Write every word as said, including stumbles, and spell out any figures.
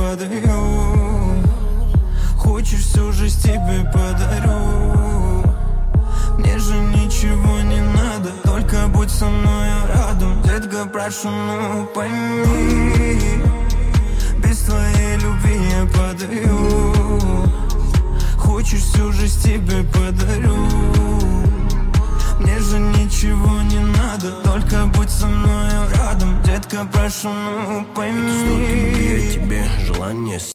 подаю. Хочешь, всю жизнь тебе подарю. Мне же ничего не надо, только будь со мной рядом. Детка, прошу, ну пойми, без твоей любви я подаю. Хочешь, всю жизнь тебе подарю. Мне же ничего не надо, только будь со мной рядом. Детка, прошу, ну пойми. Столько любви о тебе, желание